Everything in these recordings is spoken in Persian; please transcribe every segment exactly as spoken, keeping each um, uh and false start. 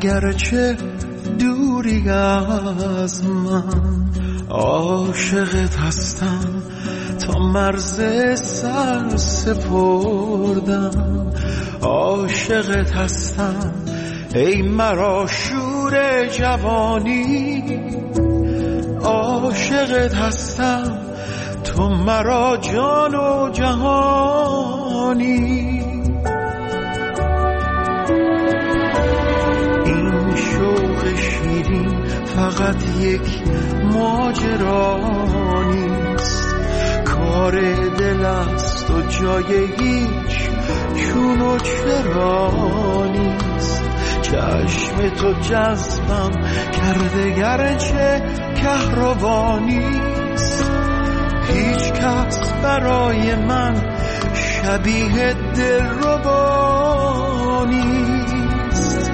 اگرچه دوری از من، عاشقت هستم تا مرز سر سپردم. عاشقت هستم ای مرا شور جوانی، عاشقت هستم تو مرا جان و جهانی. این شوق شیرین فقط یک ماجرا نیست، کار دل است و جای هیچ چون و چرا نیست. چشم تو جذبم کرده گرچه کهربا نیست، هیچ کس برای من شبیه دلربا نیست.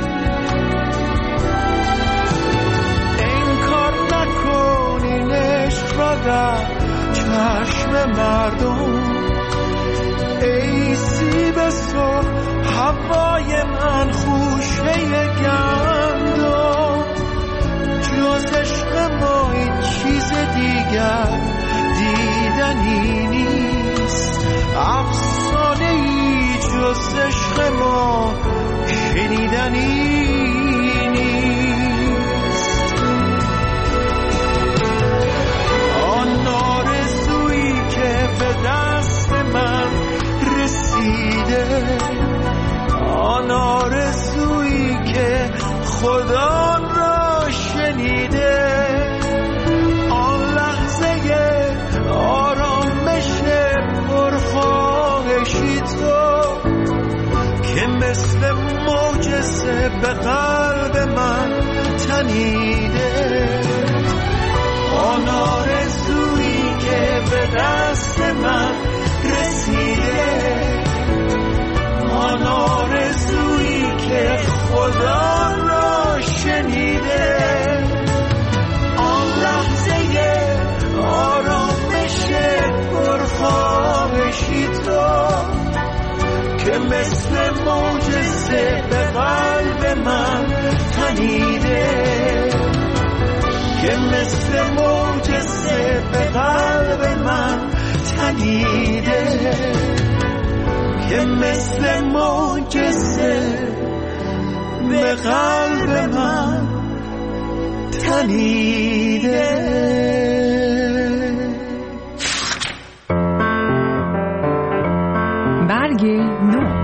انکار نکنین عشق را در چشم مردم، ای سیب سرخ هوای من خوشه گندم. جز عشق ما این چیز دیگر دیدنی نیست، افسانه ای جز عشق ما شنیدنی نیست. آن آرزویی که به دست من رسیده، آن آرزویی که خدا را شنیده، آن لحظه آرامش پرخواهشی تو که مثل معجزه به قلب من تنیده، آن آرزویی که به دست من رسیده، آن آرزویی که خدا را شنیده، آن لحظه آرامش پرخواهشی تو که مثل معجزه به قلب من تنیده، که مثل معجزه به قلب من تنیده، که مثل معجزه به قلب من تنیده. برگ نو.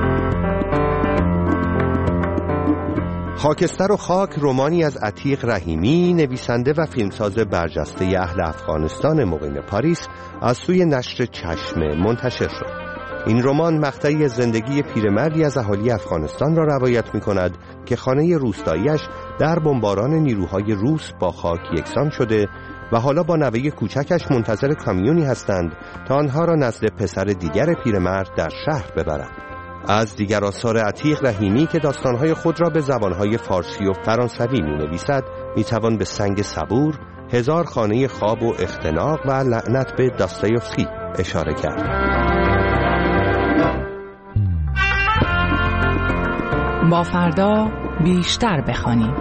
خاکستر و خاک رمانی از عتیق رحیمی، نویسنده و فیلمساز برجسته اهل افغانستان مقیم پاریس، از سوی نشر چشم منتشر شد. این رمان مقطعی زندگی پیرمردی از اهالی افغانستان را روایت می‌کند که خانه روستایی‌اش در بمباران نیروهای روس با خاک یکسان شده و حالا با نوه کوچکش منتظر کامیونی هستند تا آنها را نزد پسر دیگر پیرمرد در شهر ببرند. از دیگر آثار عتیق رحیمی که داستانهای خود را به زبانهای فارسی و فرانسوی می‌نویسد، می‌توان به سنگ صبور، هزار خانه خواب و اختناق و لعنت به داستایوفسکی اشاره کرد. با فردا بیشتر بخوانیم.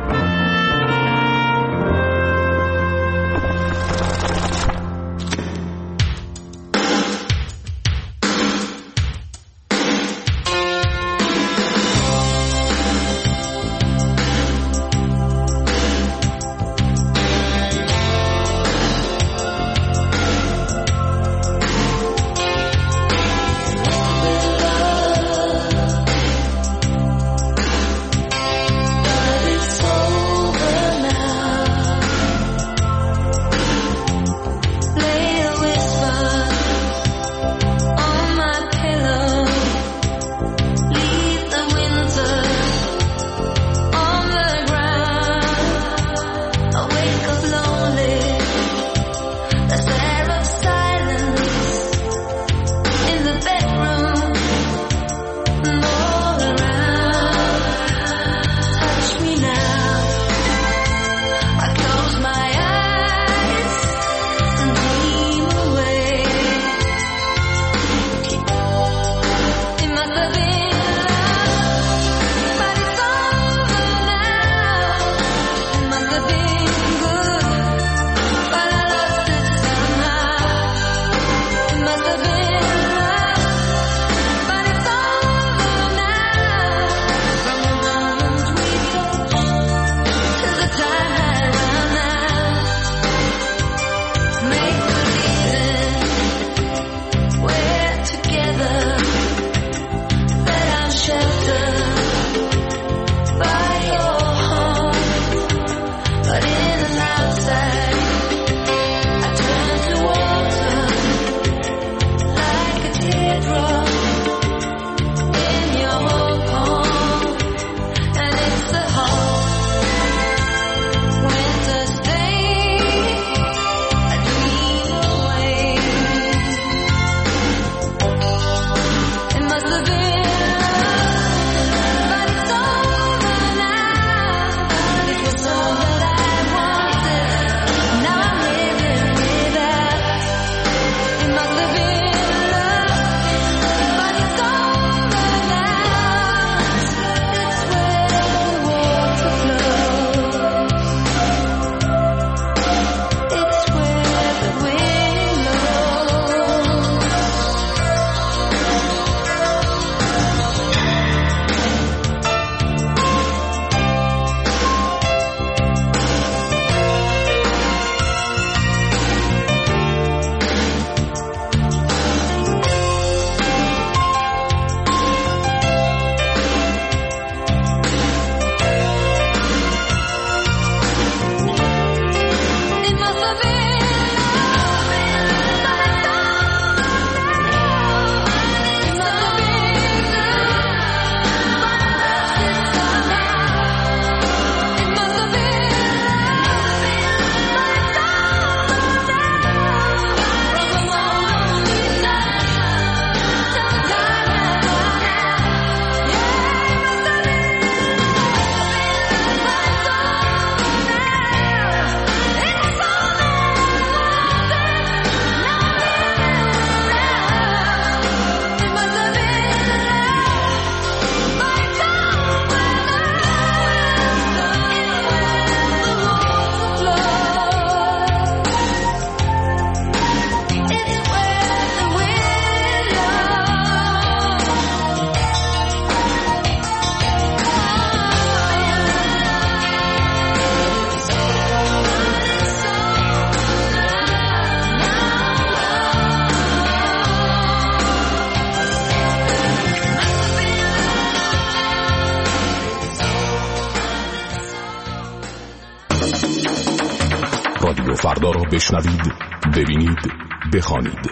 رادیو فردا را بشنوید، ببینید، بخوانید.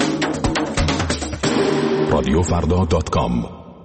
رادیو فردا دات کام.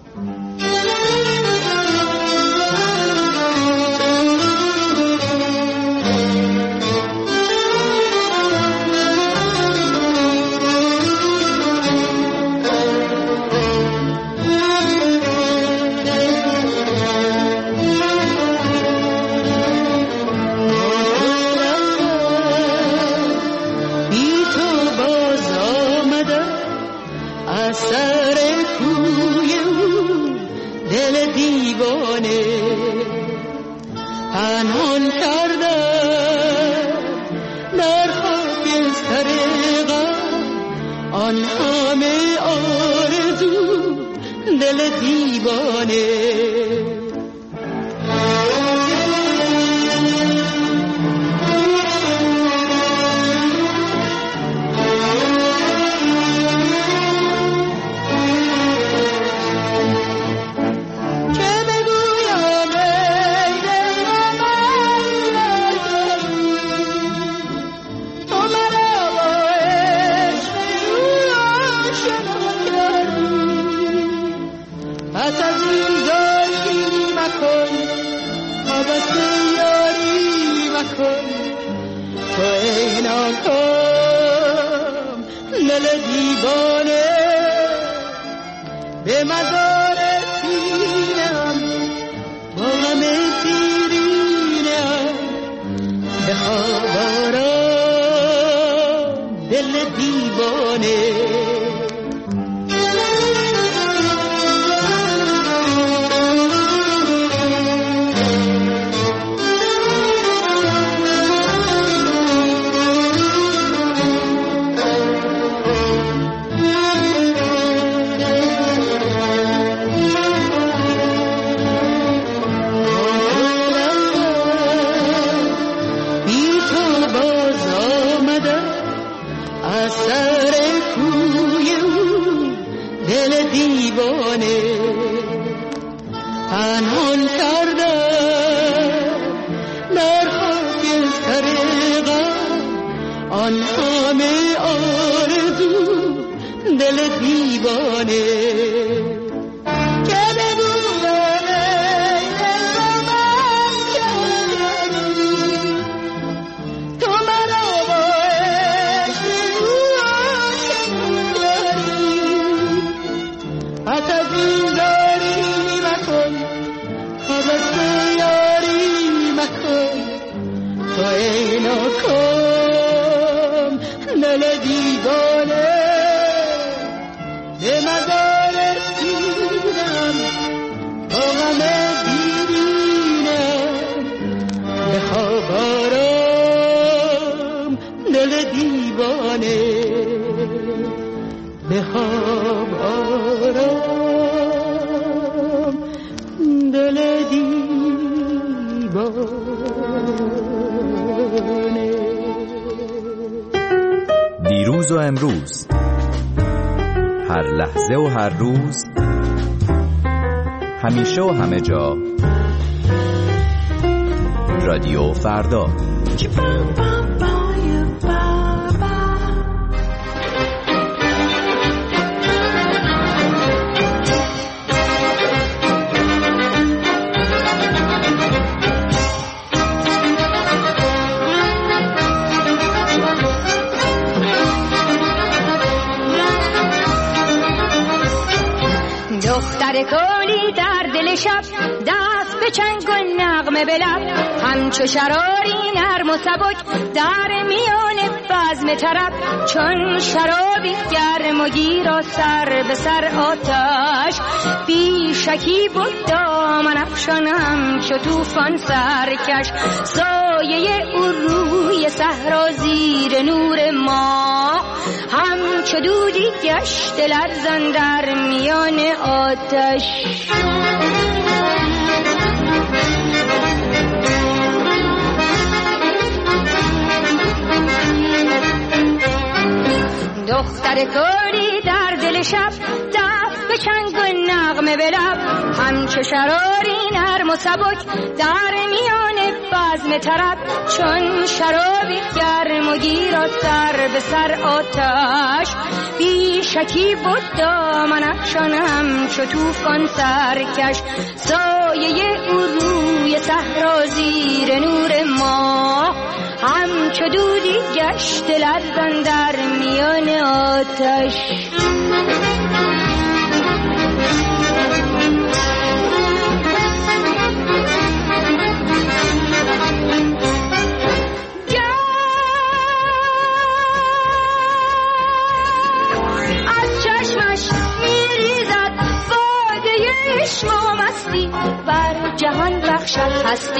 دیروز و امروز، هر لحظه و هر روز، همیشه و همه جا، رادیو فردا. دختر کولی در دل شب، دست به چنگ و نغمه به لب، همچو شراری نرم و سبک در میان بزم طرب، چون شرابی گرم و گیر و سر به سر آتش، بی شکی بود دامن افشانم چو طوفان سرکش، سایه او روی صحرا زیر نور ماه، همچو دودی گشت لرزان در میان آتش. دختر کوری در دل شب، دف به چنگ و نغمه به لب، همچو شراری نرم و سبک در میان بزم بزم طرب چون شرابی گرم و گیر و سر به سر آتش بی شکی بود دامن افشانم چو طوفان سرکش سایه او روی صحرا زیر نور ماه همچو دودی گشت لرزان در میان آتش بر جهان بخشد هستی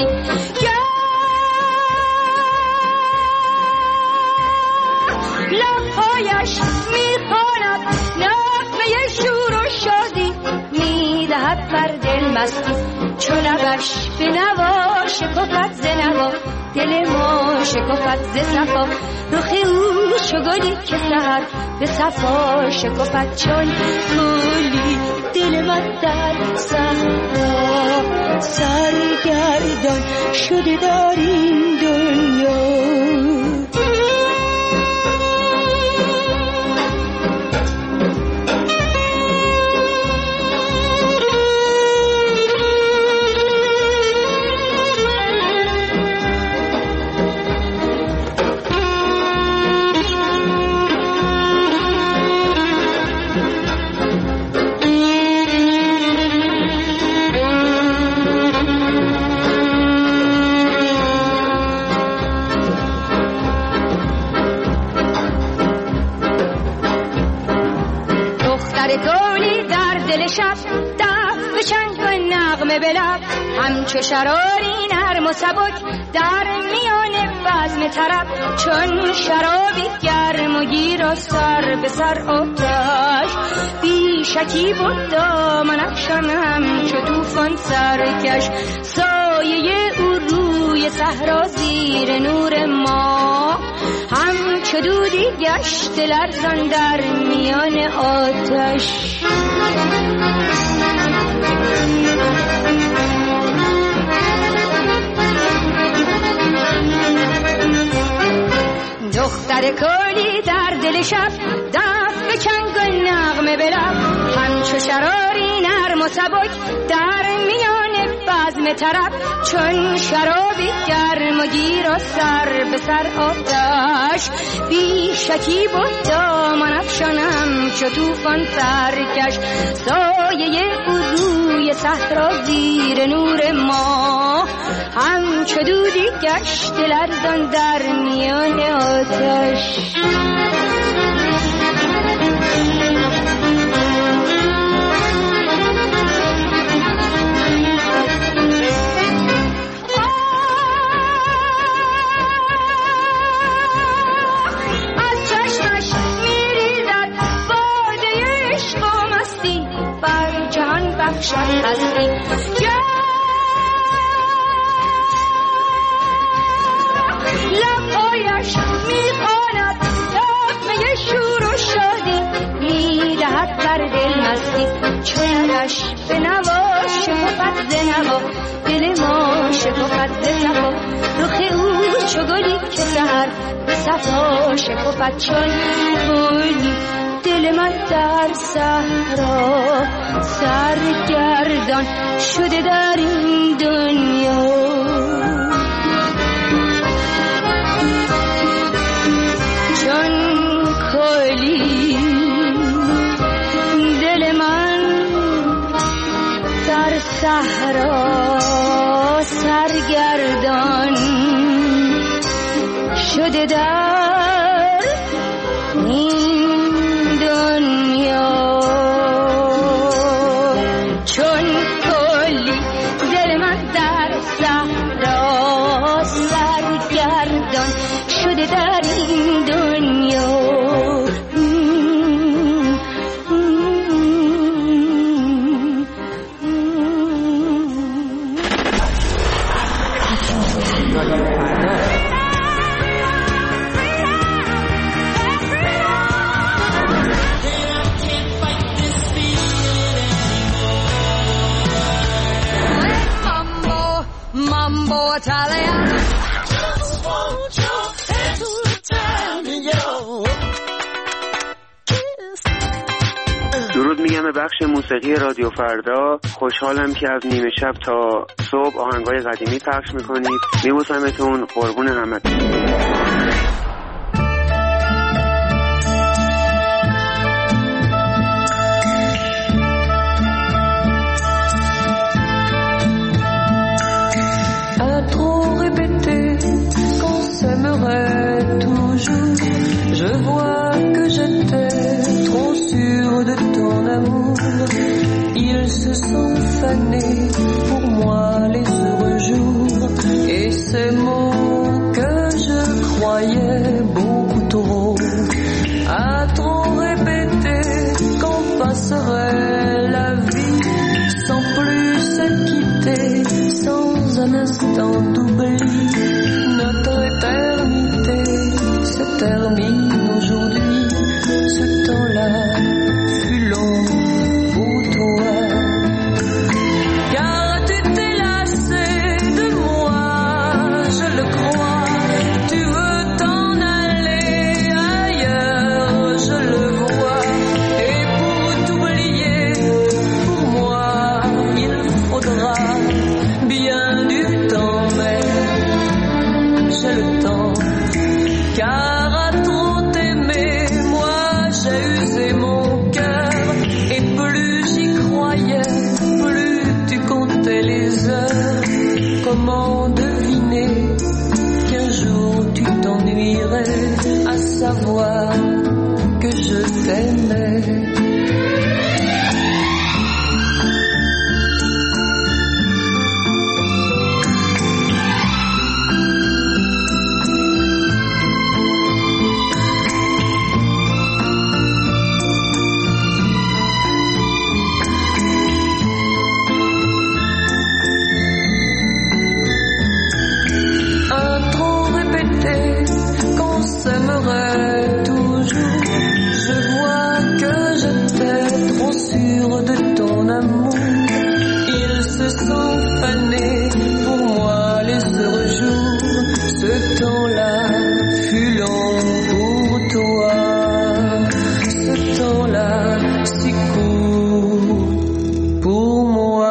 لبهایش میخواند نغمه شور و شادی میدهد بر دل مستی چو لبش به نوا شکفت ز نوا دل ما شکفت ز صفا رخ او چو گلی که سحر به صفا شکفت چون گلی دل من در صحرا سرگردان شده در این دنیا همچو شراری نرم و سبک در میان بزم طرب چون شرابی گرم و گیر و سر به سر آتش بی شکی بود دامن افشانم چو طوفان سرکش سایه او روی صحرا زیر نور ما همچو دودی گشت لرزان در میان آتش دختر کلی در دل شب دست به چنگ و نغمه به لب همچو شراری نرم و سبک در میان بزم طرب چون شرابی گرم و گیر و سر به سر آتش بی شکی بود دامن افشانم چو طوفان سرکش سایه او روی صحرا زیر نور ما همچو دودی گشت لرزان در میان آتش از چشمش میریزد باده عشق و مستی بر جهان بخشد هستی لبهایش میخواند نغمه شور و شادی میدهد بر دل مستی چونش به نوا شکفت ز نوا دل ما شکفت ز صفا رخ او چو گلی که سحر به صفا شکفت چون گلی دل من در صحرا سرگردان شده در این دنیا کلی دل من در صحرا سرگردان شده در این دنیا چون کلی دل من در صحرا سرگردان شده در این دنیا Mambo Mambo Italiano. Just want your hands to turn me on. درود میگم به بخش موسیقی رادیو فردا. خوشحالم که از نیمه شب تا صبح آهنگای قدیمی پخش میکنید. میبوسمتون، قربون همتون. S'aimerait toujours. Je vois que j'étais trop sûre de ton amour. Ils se sont fanés pour moi les heureux jours. Et ces mots que je croyais beaucoup trop, à trop répéter qu'on passerait la vie sans plus se quitter, sans un instant d'oubli. Notre éternité se termine aujourd'hui. Ce temps-là fut long pour toi. Car tu t'es lassé de moi, je le crois. Tu veux t'en aller ailleurs, je le vois. Et pour t'oublier, pour moi, il faudra bien du temps, mais j'ai le temps, car à trop t'aimer, moi j'ai usé mon cœur. Et plus j'y croyais, plus tu comptais les heures. Comment deviner qu'un jour tu t'ennuierais à savoir que je t'aimais? S'aimerait toujours. Je vois que j'étais trop sûre de ton amour. Ils se sont fanés pour moi les heureux jours. Ce temps-là fut long pour toi. Ce temps-là si court pour moi.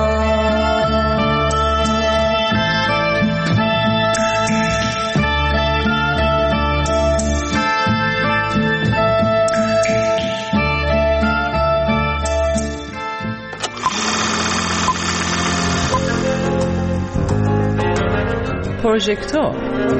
پروژکتور.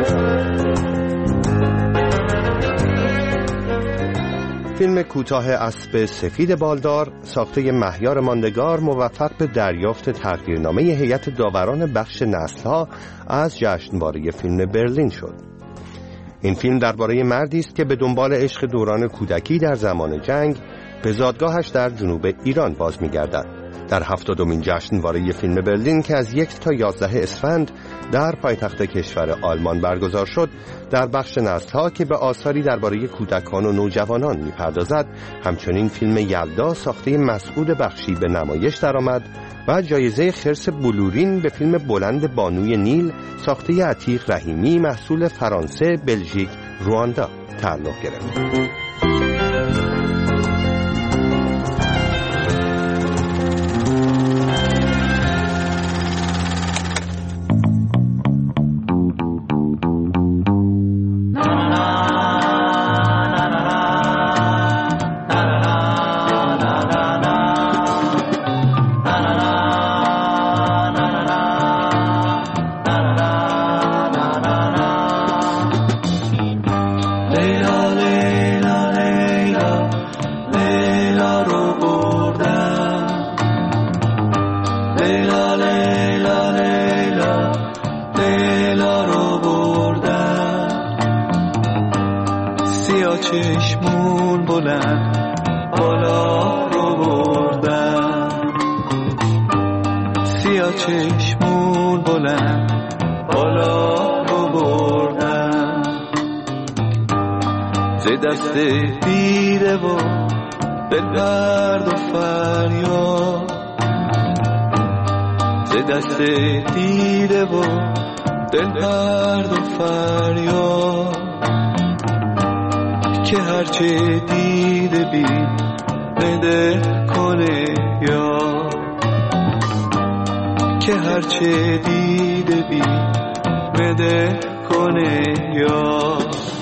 فیلم کوتاه اسب سفید بالدار ساخته مهیار ماندگار موفق به دریافت تقدیرنامه هیئت داوران بخش نسل‌ها از جشنواره فیلم برلین شد. این فیلم درباره مردی است که به دنبال عشق دوران کودکی در زمان جنگ به زادگاهش در جنوب ایران باز می‌گردد. در هفتادمین جشنواره فیلم برلین که از یک تا یازده اسفند در پایتخت کشور آلمان برگزار شد، در بخش نسل‌ها که به آثاری درباره کودکان و نوجوانان می‌پردازد، همچنین فیلم یلدا ساخته مسعود بخشی به نمایش درآمد و جایزه خرس بلورین به فیلم بلند بانوی نیل ساخته عتیق رحیمی محصول فرانسه، بلژیک، رواندا تعلق گرفت. چشمون بلند بالا رو بردم، سیاه چشمون بلند بالا رو بردم، ز دست دیده و به درد و فریاد، ز ز دست دیده و دل درد و فریاد که هرچه دیده بی بده کنه یا که هرچه دیده بی بده کنه یا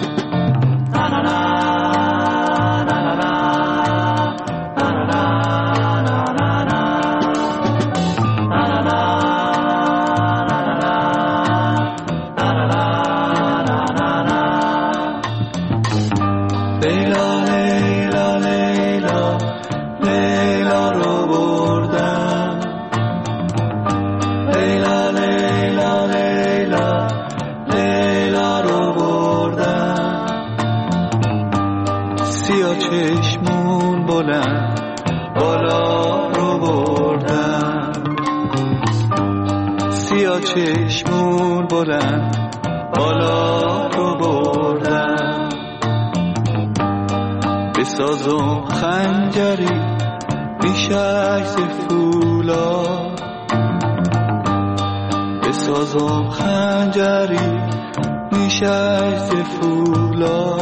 چشمون بلند بالا رو بردم سیاه چشمون بلند بالا رو بردم بسازم خنجری بیشک ز فولا بسازم خنجری بیشک ز فولا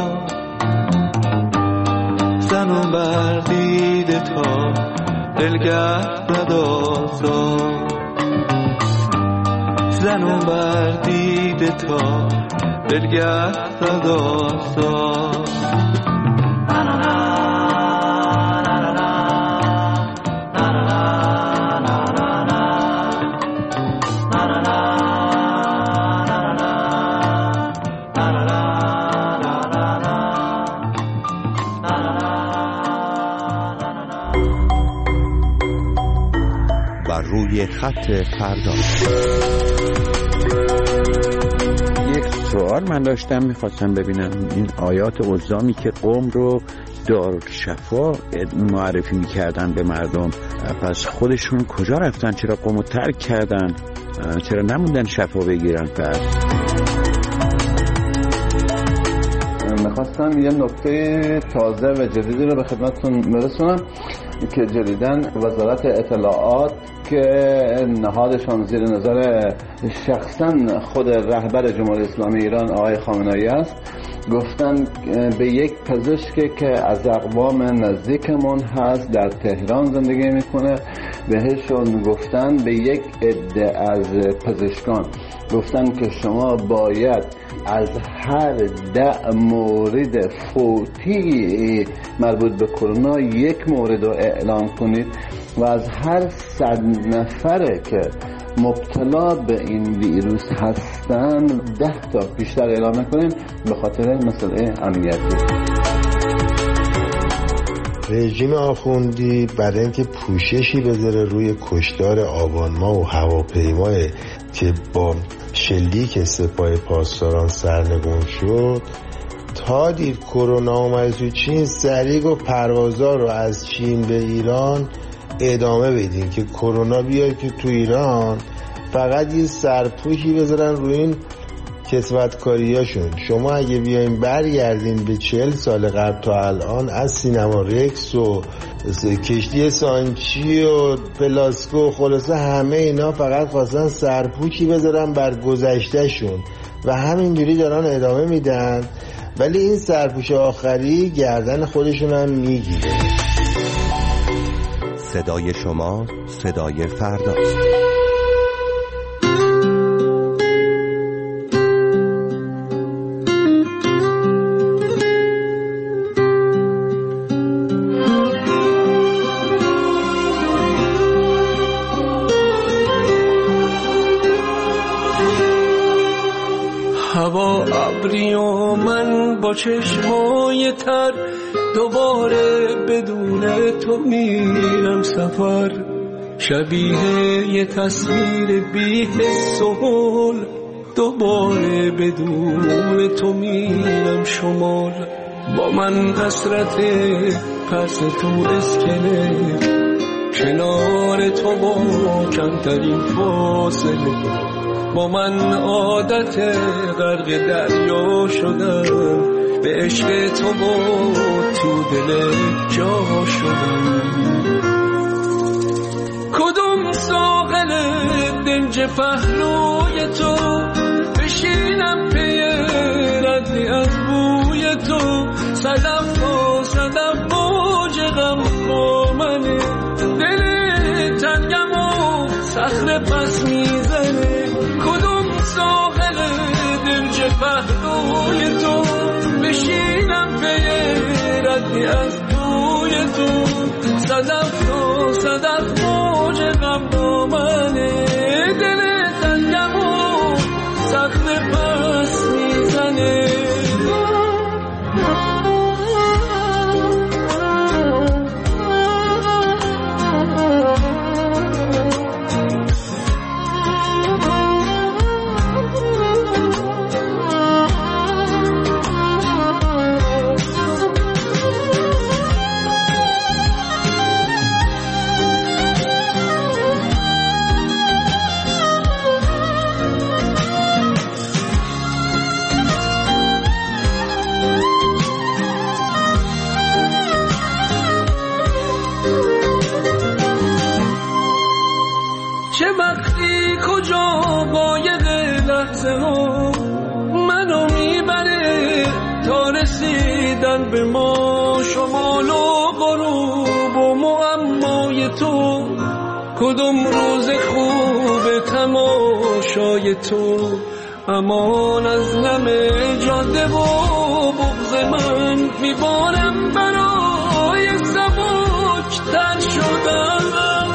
زنم بر دیده تا دلگرد ندازم زنم بر دیده تا دلگرد ندازم روی خط فردا. یک سوال من داشتم، میخواستم ببینم این آیات الزامی که قوم رو دارالشفا معرفی میکردن به مردم، پس خودشون کجا رفتن؟ چرا قوم رو ترک کردن؟ چرا نموندن شفا بگیرن؟ پس میخواستم یه نکته تازه و جدیدی رو به خدمتتون برسونم که جدیداً وزارت اطلاعات که نهادشان زیر نظر شخصاً خود رهبر جمهوری اسلامی ایران آقای خامنه‌ای است، گفتن به یک پزشکی که از اقوام نزدیکمون هست در تهران زندگی میکنه، بهشون گفتن به یک عده از پزشکان گفتن که شما باید از هر ده مورد فوتی مربوط به کرونا یک مورد رو اعلام کنید و از هر صد نفره که مبتلا به این ویروس هستن ده تا بیشتر اعلام کنید به خاطر مسئله امنیتی. رژیم آخوندی برای اینکه پوششی بذاره روی کشتار آبانما و هواپیمای که با شلیک سپاه پاسداران سرنگون شد، تا دید کرونا اومد تو چین سریع و پروازا رو از چین به ایران ادامه بدین که کرونا بیاد که تو ایران فقط یه سرپوشی بذارن روی این کسوتکاریاشون. شما اگه بیاین برگردین به چهل سال قبل تا الان، از سینما رکس و کشتی سانچی و پلاسکو، خلاصه همه اینا فقط خواستن سرپوشی بذارن بر گذشتهشون و همینجوری دارن ادامه میدن، ولی این سرپوش آخری گردن خودشون هم میگیره. صدای شما صدای فرداست. هوا ابری و من با چشمای تر دوباره بدون تو میرم سفر، شبیه یه تصویر بی حس و حال، دوباره بدون تو میرم شمال. با من حسرت پس تو اسکله، کنار تو با کمترین فاصله. با من عادت غرق دریا شدم، به عشق تو با تو دل جا شدم. کدوم ساحل دنج پهلوی تو، بشینم پی ردی از بوی تو. صدف و صدف موج غم با منه، دل تنگم و صخره پس میزنه. کدوم ساحل دنج پهلوی تو، بشینم پی ردی از بوی تو. صدف و صدف موج غم با منه، دل تنگم و صخره پس میزنه. منو میبره تا رسیدن به ما، شمال و غروب و معمای تو. کدوم روز خوب تماشای تو، امان از نم جاده و بغض من. میبارم برای سبک تر شدن،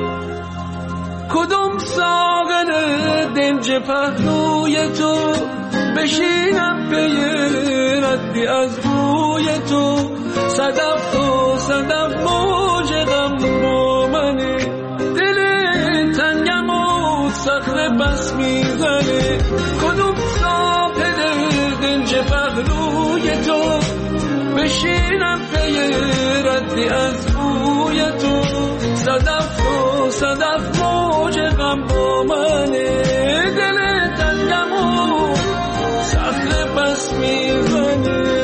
کدوم ساغر دنج پهلوی تو، بشینم پی ردی از بوی تو. صدف و صدف موج غم با منه، دل تنگم و صخره بس میزنه. کدوم ساغر دنج پهلوی تو، بشینم پی ردی از بوی تو. صدف و صدف موج غم با منه، دل تنگم و صخره بس میزنه.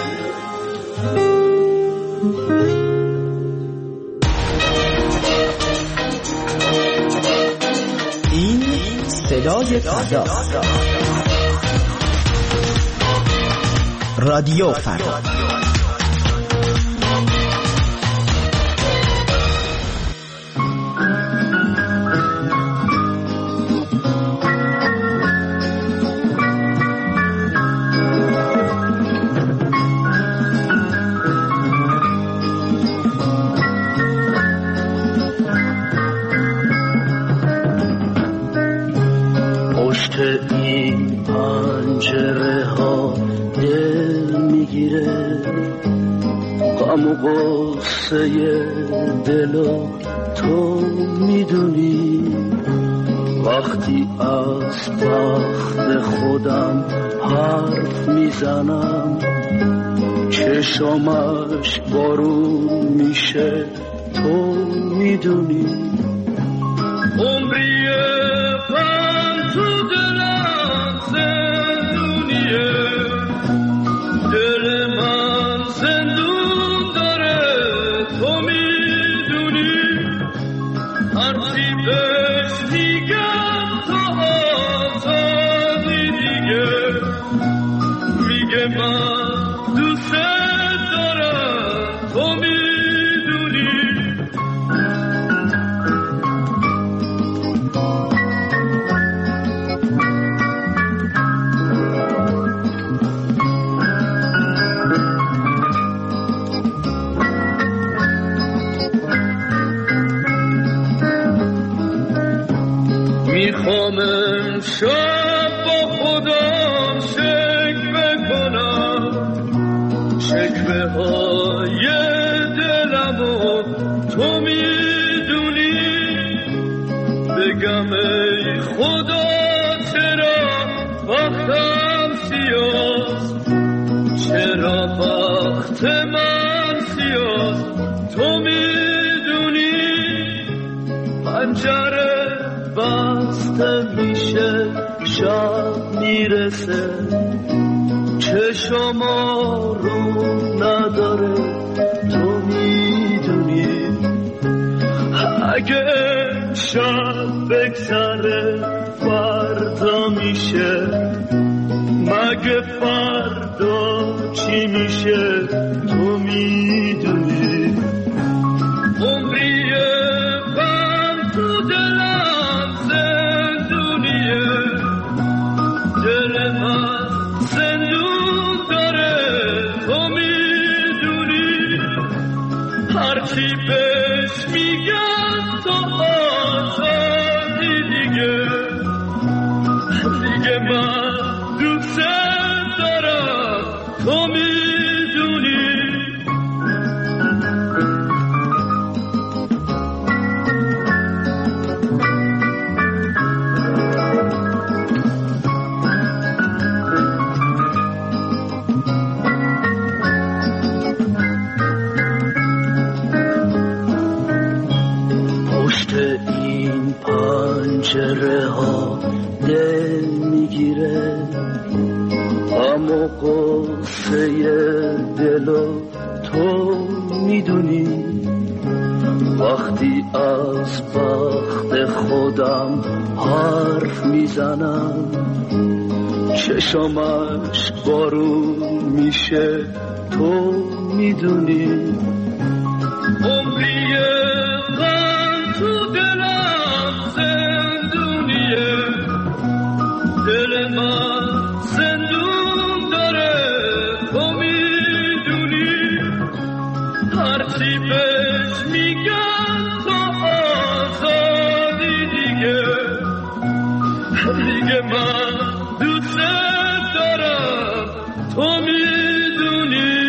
این صدای فردا، رادیو فردا. این پنجره ها دل میگیره، غم و غصه دلو تو میدونی. وقتی از بخت خودم حرف میزنم، چشمش بارون میشه تو میدونی. عمریه من تو دلم زندونیه، دل من زندون داره تو میدونی. هرچی بهش میگم تا آزادی دیگه، میگه من دوست دارم تو میدونی. میخوام امشب با خودم شکوه کنم، شکوه های دلم و تو میدونی. بگم ای خدا چرا وقتم سیاست، چرا وقت من سیاست تو میدونی. پنجره بسته میشه شب میرسه، چشم آروم نداره تو میدونی. اگه شب بگذره فردا میشه، مگه فردا چی میشه تو میدونی. عمری غم تو دلم زندونیه، دل من زندون داره تو میدونی. هرچی بهش میگن تو آزادی دیگه، دیگه من دوست دارم تو میدونی. پشت این پنجره ها دل میگیره، اما قصه دلو تو میدونی. وقتی از بخت خودم حرف میزنم، چشمش بارون میشه تو میدونی. عمری غم تو دلم زندونیه، دل من زندون داره تو میدونی. هرچی بهش میگن تو آزادی دیگه، دیگه من دوست دارم تو میدونی.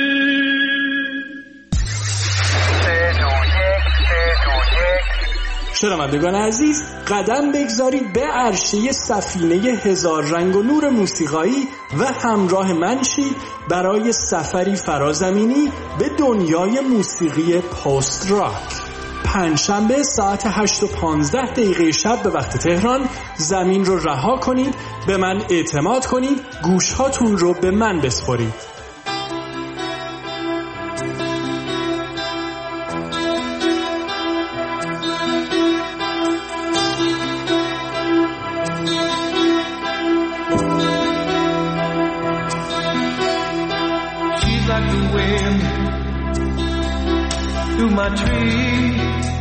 شنوندگان عزیز، قدم بگذارید به عرشه سفینه هزار رنگ و نور موسیقایی و همراه من شید برای سفری فرازمینی به دنیای موسیقی پست راک. پنجشنبه ساعت هشت و پانزده دقیقه شب به وقت تهران زمین رو رها کنید، به من اعتماد کنید، گوشهاتون رو به من بسپارید. Through my tree,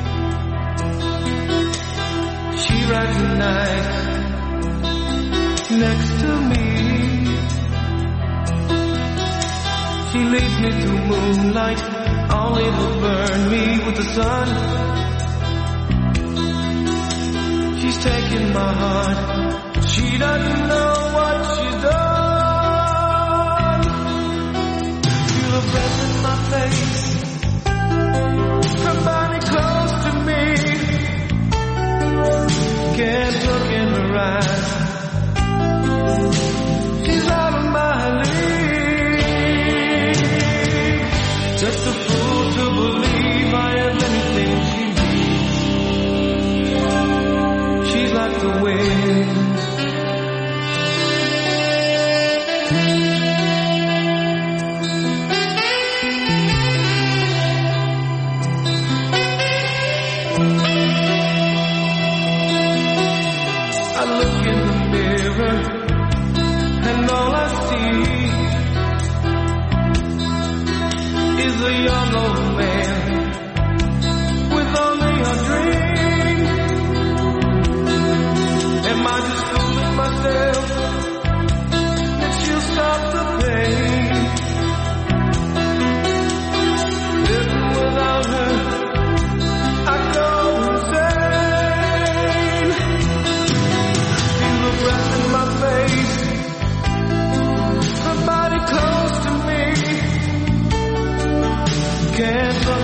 she rides the night next to me. She leads me to moonlight, only to burn me with the sun. She's taking my heart, she doesn't know what she's done. Feel her breath in my face, her body close to me. Can't look in her eyes, she's out of my league. Just a fool to believe I have anything she needs. She's like the wind, and all I see is a young old man with only a dream. Am I just fooling myself that she'll stop the pain? Living without her, I go insane. Feel the breath in my face, her body close to me. Can't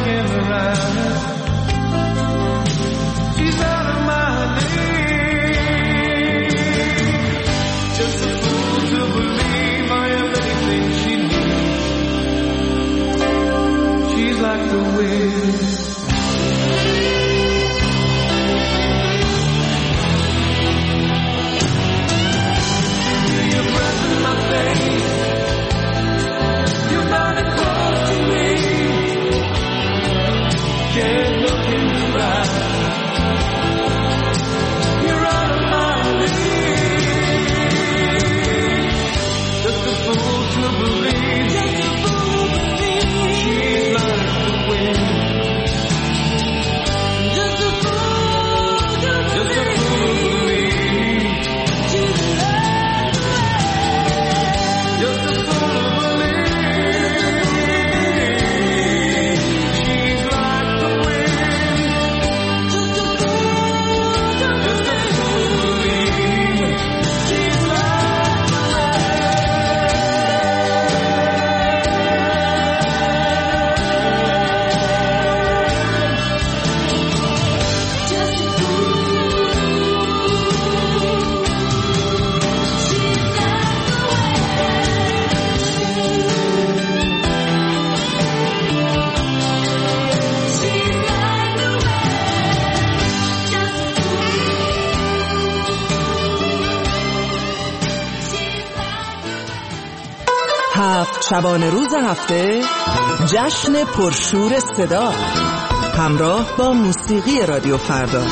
هفت شبانه روز هفته جشن پرشور صدا همراه با موسیقی رادیو فردا.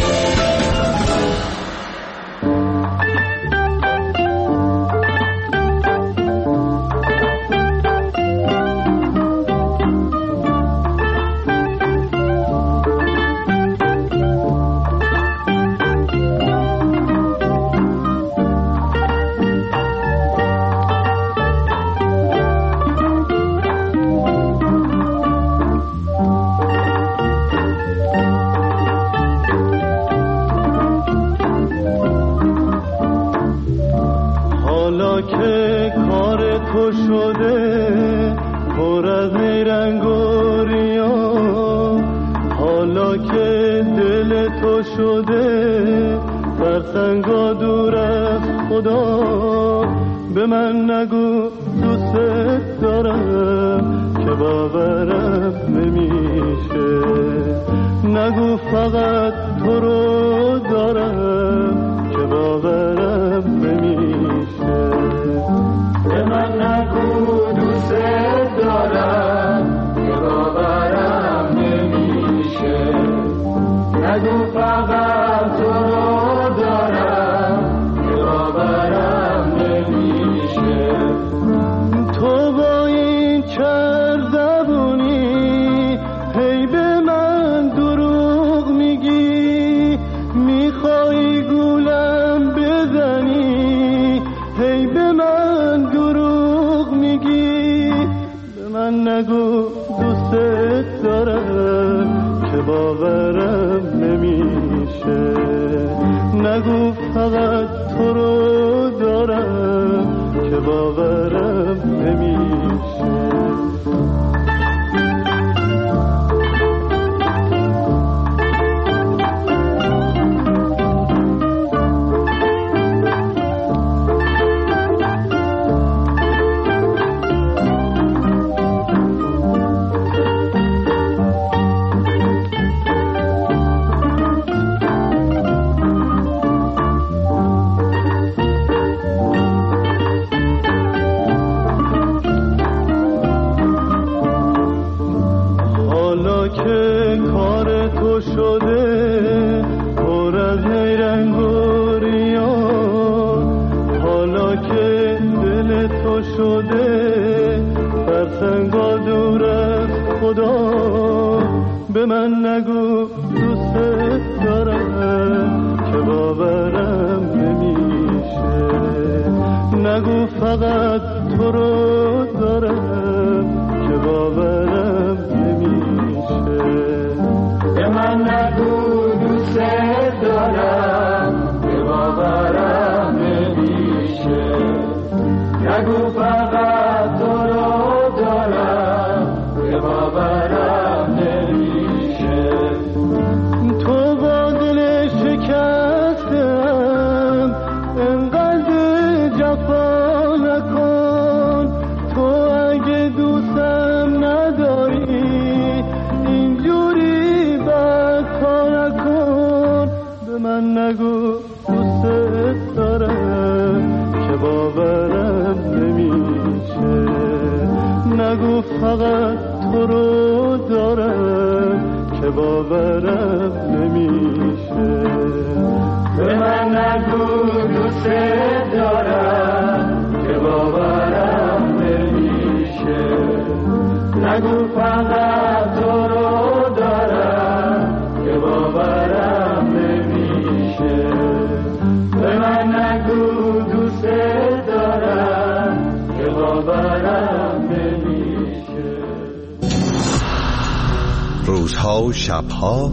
روزها و شبها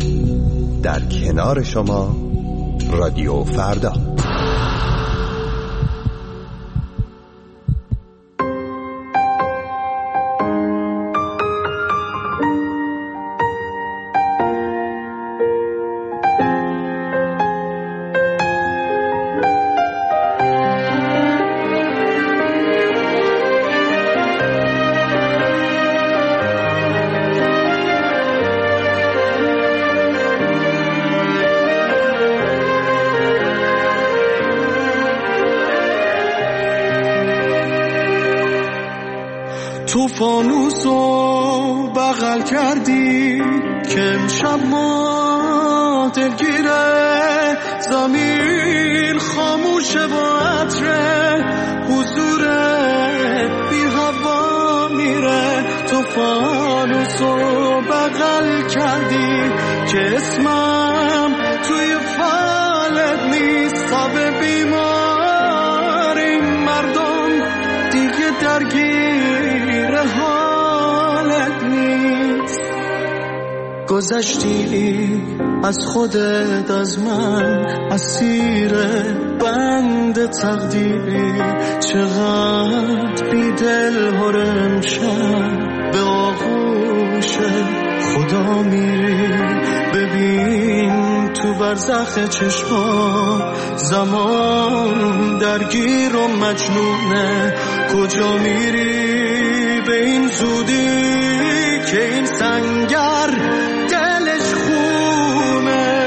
در کنار شما رادیو فردا. تو فانوسو بغل کردی که امشب ما دلگیره، زمین خاموشه با عطره، حضورت بی هوا میره. تو فانوسو بغل کردی که اسمم توی فالت نیست، تاب بیمار این مردم دیگه درگیر حالت نیست. گذشتی از خودت، از من، اسیر بند تقدیری، چقدر بی دل هر امشب به آغوش خدا میری. ببین تو برزخ چشما زمان درگیر و مجنونه، کجا میری به این زودی که این سنگر دلش خونه.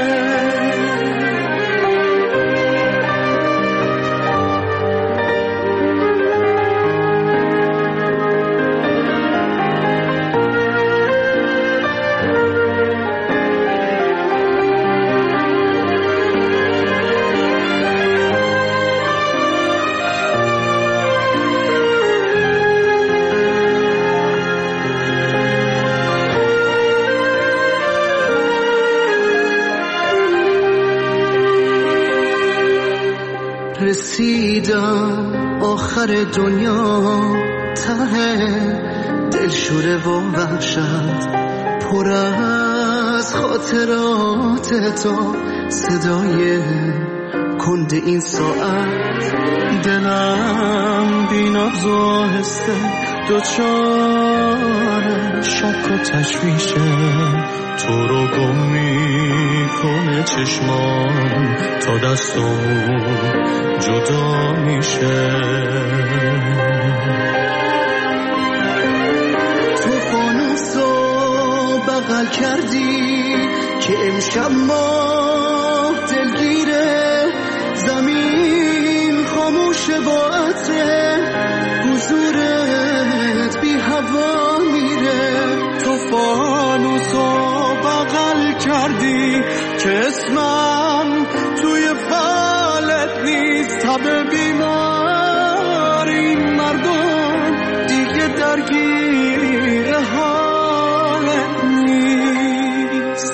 رسیدم آخر دنیا، ته دلشوره و وحشت، پر از خاطرات تو، صدای کند این ساعت. دلم بی نبض و آهسته دوچار شک و تشویشه، تو رو گم میکنه چشمان تا دستم جدا میشه. تو فانوسو بغل کردی که امشب ما دلگیره، زمین خاموشه با عطره، حضورت بی هوا میره. تو فانوسو بغل کردی که اسمم توی فالت نیست، تب بیمار این مردم دیگه درگیر حالت نیست.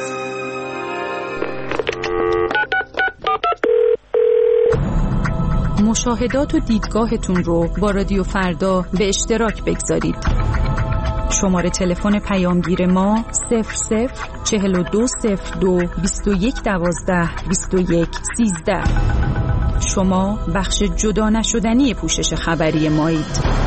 مشاهدات و دیدگاهتون رو با رادیو فردا به اشتراک بگذارید. شماره تلفن پیامگیر ما صفر صفر چهل و دو صفر دو بیست و یک دوازده بیست و یک سیزده. شما بخش جدا نشدنی پوشش خبری مایید.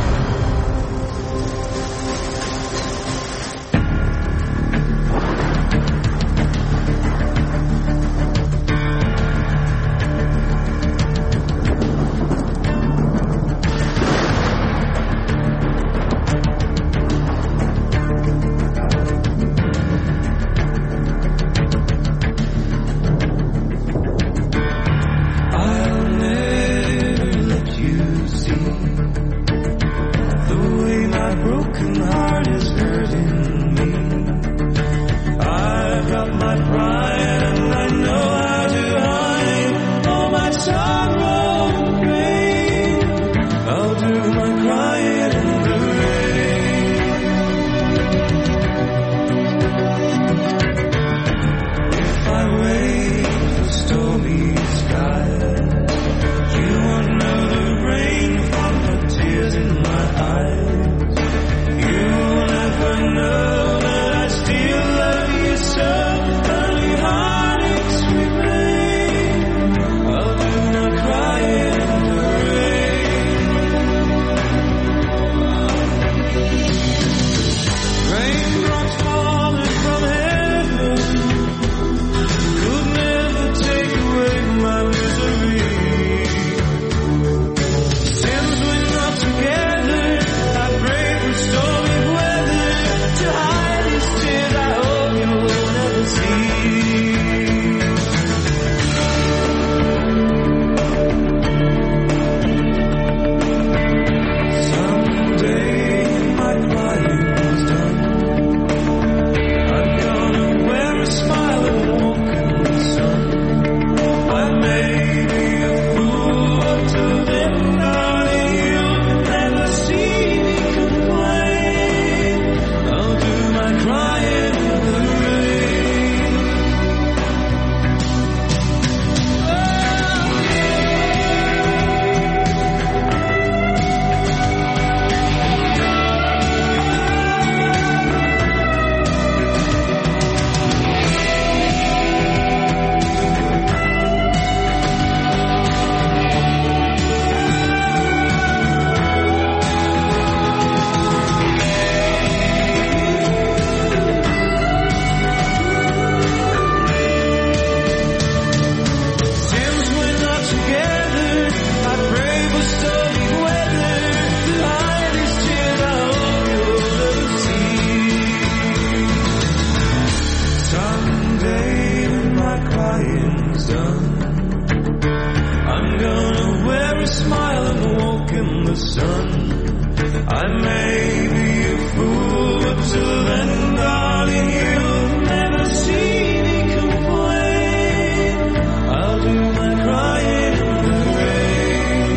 sun. I may be a fool, but till then, darling, you'll never see me complain. I'll do my crying in the rain.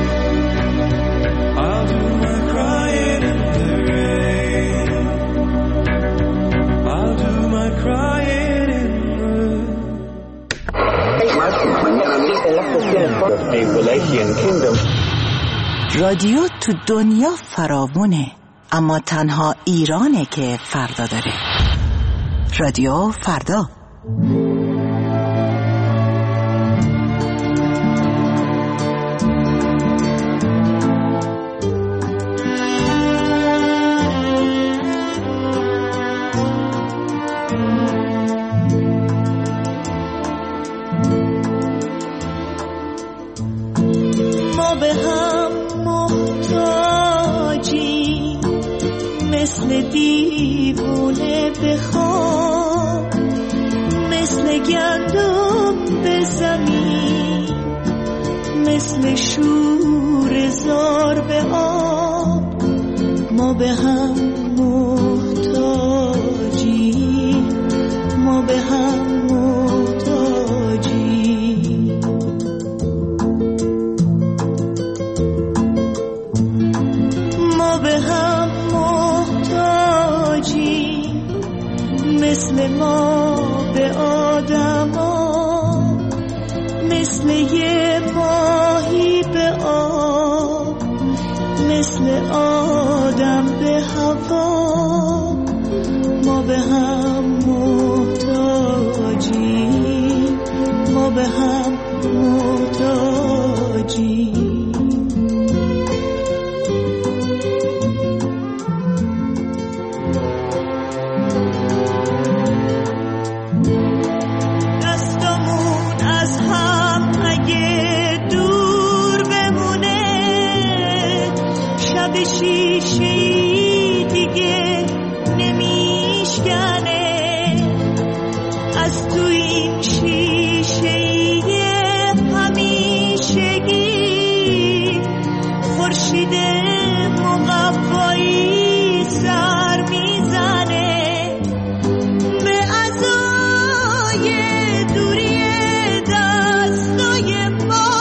I'll do my crying in the rain. I'll do my crying in the rain. رادیو تو دنیا فراوونه، اما تنها ایرانه که فردا داره. رادیو فردا. ما به هم محتاجیم، مثل دیوونه بخواب، مثل گندم به زمین، مثل شور زار به آب. ما به هم محتاجیم، ما به هم محتاجیم. ما به هم محتاجیم، مثل ما به آدما، مثل یه ماهی به آب، مثل آدم به هوا. ما به هم محتاجیم، ما به هم محتاجیم. شیشه‌ای دیگه نمیشکنه، از تو این شیشه‌ای همیشگی خورشید مقوایی سر میزنه به عزای دوری دستای ما.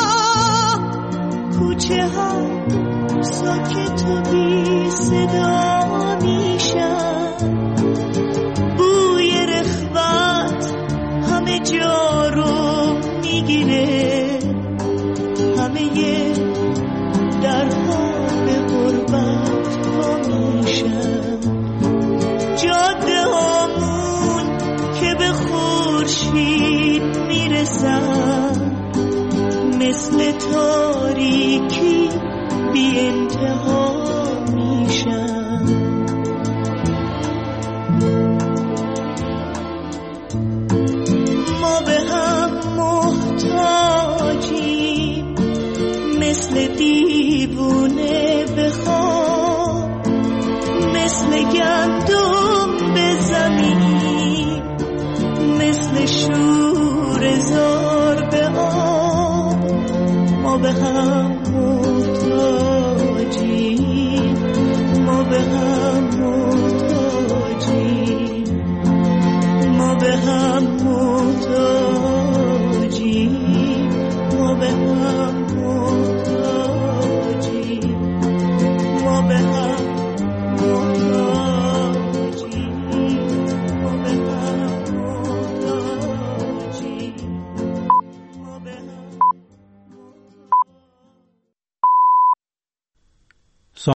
کوچه ها ساکت و بی صدا میشن، بوی رخوت همه جا رو میگیره، همه درها به غربت وا میشن. جاده هامون که به خورشید میرسن، مثل تاریکی بی انتها میشن. ما به هم محتاجیم، مثل دیوونه بخواب، مثل گندم به زمین، مثل شور زار به آب. ما به هم